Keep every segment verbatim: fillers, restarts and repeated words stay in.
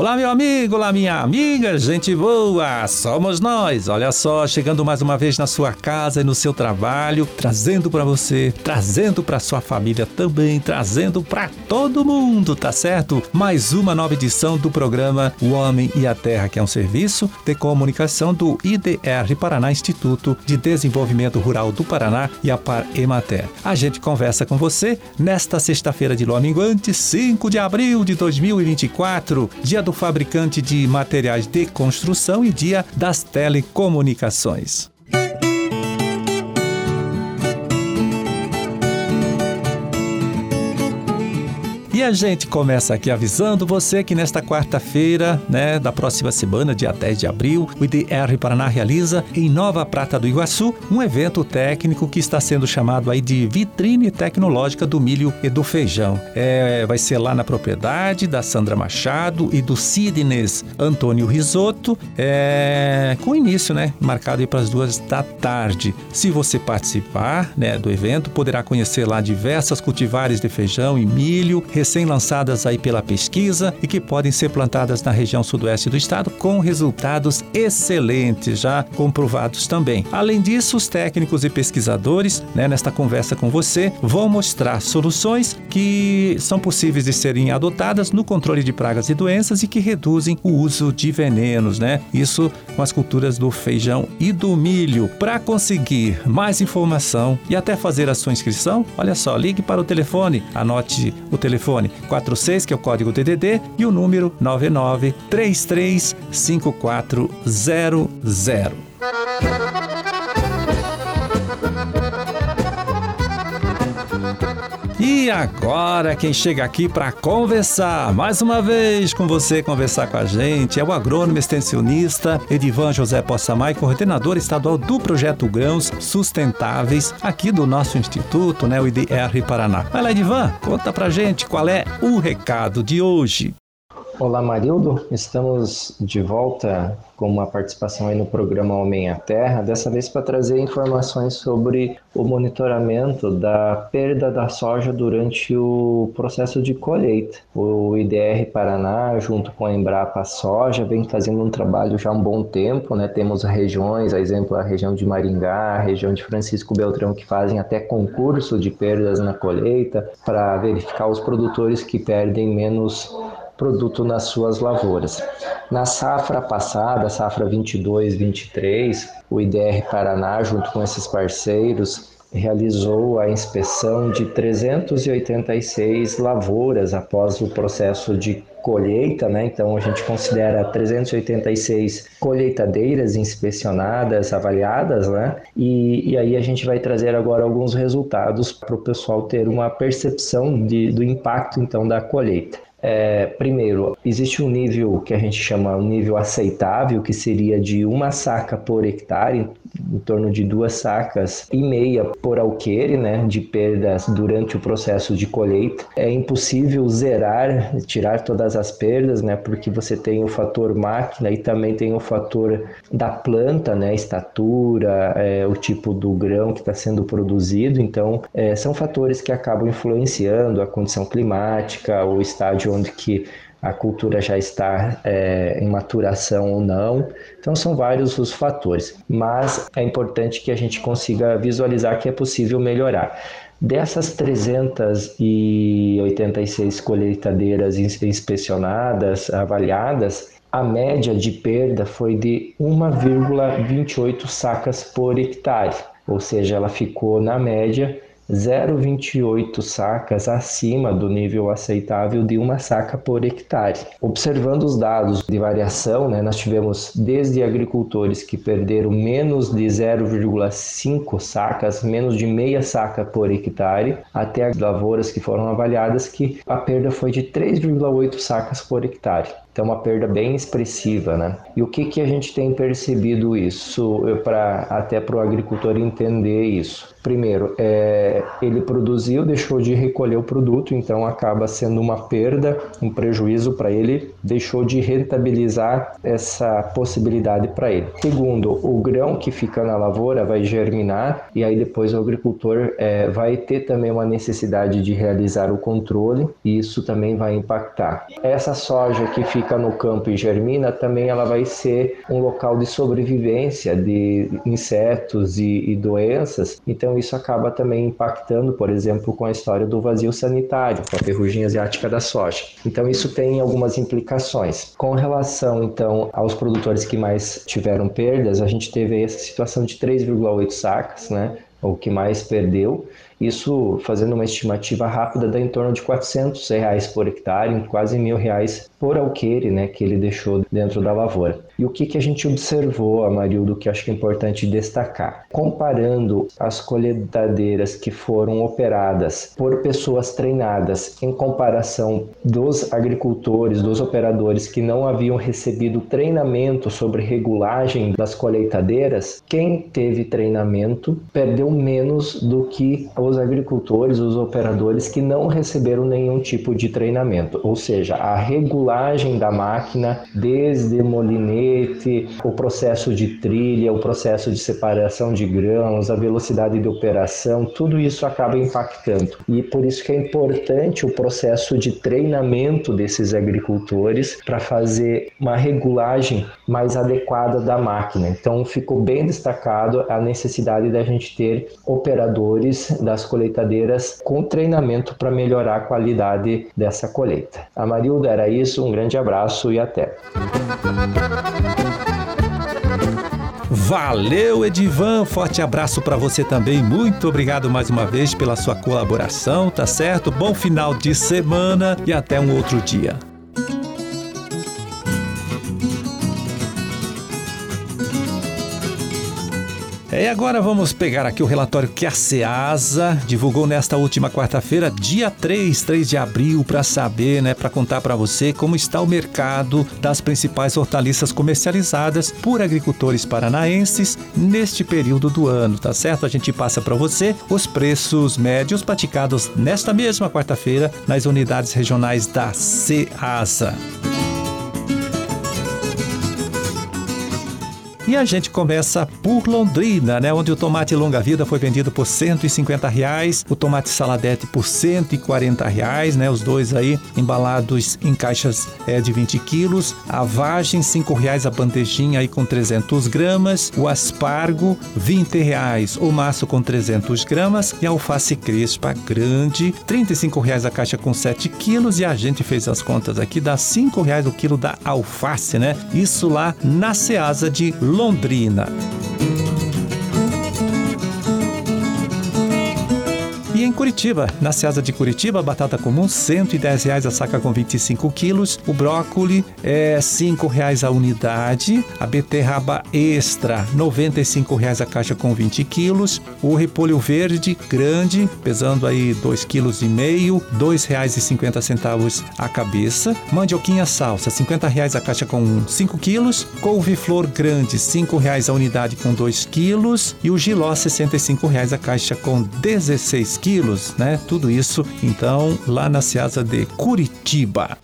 Olá, meu amigo, olá, minha amiga, gente boa, somos nós. Olha só, chegando mais uma vez na sua casa e no seu trabalho, trazendo para você, trazendo para sua família também, trazendo para todo mundo, tá certo? Mais uma nova edição do programa O Homem e a Terra, que é um serviço de comunicação do I D R Paraná, Instituto de Desenvolvimento Rural do Paraná, e a Par Emater. A gente conversa com você nesta sexta-feira de lua minguante, cinco de abril de dois mil e vinte e quatro, dia do fabricante de materiais de construção e dia das telecomunicações. E a gente começa aqui avisando você que nesta quarta-feira, né, da próxima semana, dia dez de abril, o I D R Paraná realiza em Nova Prata do Iguaçu um evento técnico que está sendo chamado aí de Vitrine Tecnológica do Milho e do Feijão. É, vai ser lá na propriedade da Sandra Machado e do Sidney Antônio Risotto, é, com início, né, marcado aí para as duas da tarde. Se você participar, né, do evento, poderá conhecer lá diversas cultivares de feijão e milho, recém-lançadas aí pela pesquisa e que podem ser plantadas na região sudoeste do estado com resultados excelentes, já comprovados também. Além disso, os técnicos e pesquisadores, né, nesta conversa com você, vão mostrar soluções que são possíveis de serem adotadas no controle de pragas e doenças e que reduzem o uso de venenos, né? Isso com as culturas do feijão e do milho. Para conseguir mais informação e até fazer a sua inscrição, olha só, ligue para o telefone, anote o telefone quatro seis, que é o código D D D, e o número nove nove três três cinco quatro zero zero. E agora quem chega aqui para conversar mais uma vez com você, conversar com a gente, é o agrônomo extensionista Edivan José Possamay, coordenador estadual do Projeto Grãos Sustentáveis aqui do nosso instituto, né, o I D R Paraná. Vai lá, Edivan, conta pra gente qual é o recado de hoje. Olá, Marildo, estamos de volta com uma participação aí no programa Homem à Terra, dessa vez para trazer informações sobre o monitoramento da perda da soja durante o processo de colheita. O I D R Paraná, junto com a Embrapa Soja, vem fazendo um trabalho já há um bom tempo, né? Temos regiões, a exemplo, a região de Maringá, a região de Francisco Beltrão, que fazem até concurso de perdas na colheita para verificar os produtores que perdem menos produto nas suas lavouras. Na safra passada, a safra vinte e dois vinte e três, o I D R Paraná, junto com esses parceiros, realizou a inspeção de trezentas e oitenta e seis lavouras após o processo de colheita, né? Então a gente considera trezentas e oitenta e seis colheitadeiras inspecionadas, avaliadas, né? E, e aí a gente vai trazer agora alguns resultados para o pessoal ter uma percepção de, do impacto então da colheita. É, primeiro, existe um nível que a gente chama um nível aceitável, que seria de uma saca por hectare, em torno de duas sacas e meia por alqueire, né, de perdas durante o processo de colheita. É impossível zerar, tirar todas as perdas, né, porque você tem o fator máquina e também tem o fator da planta, né, estatura, é, o tipo do grão que está sendo produzido. Então, é, são fatores que acabam influenciando a condição climática, o estágio onde que a cultura já está é, em maturação ou não. Então são vários os fatores, mas é importante que a gente consiga visualizar que é possível melhorar. Dessas trezentas e oitenta e seis colheitadeiras inspecionadas, avaliadas, a média de perda foi de uma vírgula vinte e oito sacas por hectare, ou seja, ela ficou na média zero vírgula vinte e oito sacas acima do nível aceitável de uma saca por hectare. Observando os dados de variação, né, nós tivemos desde agricultores que perderam menos de zero vírgula cinco sacas, menos de meia saca por hectare, até as lavouras que foram avaliadas que a perda foi de três vírgula oito sacas por hectare. Então, uma perda bem expressiva, né? E o que, que a gente tem percebido isso, pra, até para o agricultor entender isso? Primeiro, é, ele produziu, deixou de recolher o produto, então acaba sendo uma perda, um prejuízo para ele deixou de rentabilizar essa possibilidade para ele. Segundo, o grão que fica na lavoura vai germinar e aí depois o agricultor é, vai ter também uma necessidade de realizar o controle e isso também vai impactar. Essa soja que fica no campo e germina também ela vai ser um local de sobrevivência de insetos e, e doenças, então isso acaba também impactando, por exemplo, com a história do vazio sanitário, com a ferrugem asiática da soja. Então isso tem algumas implicações. Com relação então aos produtores que mais tiveram perdas, a gente teve essa situação de três vírgula oito sacas, né? O que mais perdeu, isso fazendo uma estimativa rápida dá em torno de quatrocentos reais por hectare, quase mil reais por alqueire, né, que ele deixou dentro da lavoura. E o que, que a gente observou, Amarildo, que eu acho que é importante destacar? Comparando as colheitadeiras que foram operadas por pessoas treinadas em comparação dos agricultores, dos operadores que não haviam recebido treinamento sobre regulagem das colheitadeiras, quem teve treinamento perdeu menos do que os agricultores, os operadores que não receberam nenhum tipo de treinamento, ou seja, a regulagem da máquina, desde molinete, o processo de trilha, o processo de separação de grãos, a velocidade de operação, tudo isso acaba impactando. E por isso que é importante o processo de treinamento desses agricultores para fazer uma regulagem mais adequada da máquina. Então ficou bem destacado a necessidade da gente ter operadores das colheitadeiras com treinamento para melhorar a qualidade dessa colheita. Amarildo, era isso, um grande abraço e até. Valeu, Edivan, forte abraço para você também, muito obrigado mais uma vez pela sua colaboração, tá certo? Bom final de semana e até um outro dia. E agora vamos pegar aqui o relatório que a Ceasa divulgou nesta última quarta-feira, dia três, três de abril, para saber, né, para contar para você como está o mercado das principais hortaliças comercializadas por agricultores paranaenses neste período do ano, tá certo? A gente passa para você os preços médios praticados nesta mesma quarta-feira nas unidades regionais da Ceasa. E a gente começa por Londrina, né, onde o tomate longa-vida foi vendido por cento e cinquenta reais, o tomate saladete por cento e quarenta reais, né, os dois aí embalados em caixas é, de vinte quilos, a vagem cinco reais a bandejinha aí com trezentas gramas, o aspargo vinte reais o maço com trezentas gramas e a alface crespa grande trinta e cinco reais a caixa com sete quilos e a gente fez as contas aqui, dá cinco reais o quilo da alface, né, isso lá na Ceasa de Londrina. E em Curitiba, na Ceasa de Curitiba, a batata comum cento e dez reais a saca com vinte e cinco quilos, o brócoli é cinco reais a unidade, a beterraba extra noventa e cinco reais a caixa com vinte quilos, o repolho verde grande, pesando aí dois quilos e meio, dois reais e cinquenta centavos a cabeça, mandioquinha salsa cinquenta reais a caixa com cinco quilos, couve-flor grande cinco reais a unidade com dois quilos e o jiló sessenta e cinco reais a caixa com dezesseis quilos. Quilos, né? Tudo isso, então, lá na Ceasa de Curitiba.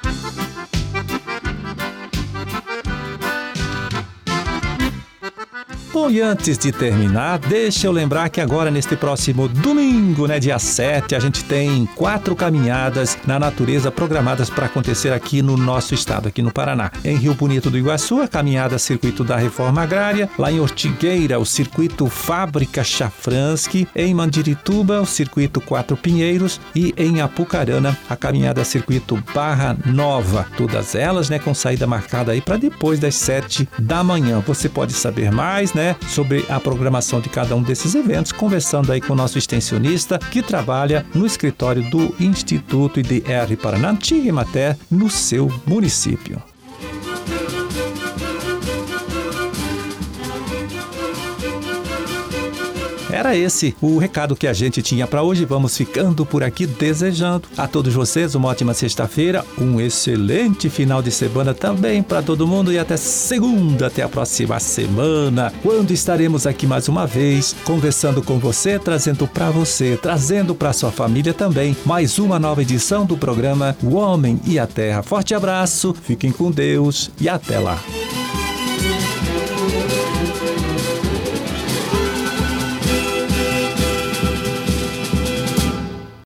Bom, e antes de terminar, deixa eu lembrar que agora, neste próximo domingo, né, dia sete, a gente tem quatro caminhadas na natureza programadas para acontecer aqui no nosso estado, aqui no Paraná. Em Rio Bonito do Iguaçu, a caminhada Circuito da Reforma Agrária. Lá em Ortigueira, o Circuito Fábrica Chafransky. Em Mandirituba, o Circuito Quatro Pinheiros. E em Apucarana, a caminhada Circuito Barra Nova. Todas elas, né, com saída marcada aí para depois das sete da manhã. Você pode saber mais, né, sobre a programação de cada um desses eventos, conversando aí com o nosso extensionista que trabalha no escritório do Instituto I D R Paraná, Antiga Emater, no seu município. era esse o recado que a gente tinha para hoje. Vamos ficando por aqui, desejando a todos vocês uma ótima sexta-feira, um excelente final de semana também para todo mundo, e até segunda, até a próxima semana, quando estaremos aqui mais uma vez conversando com você, trazendo para você, trazendo para sua família também mais uma nova edição do programa O Homem e a Terra. Forte abraço, fiquem com Deus e até lá.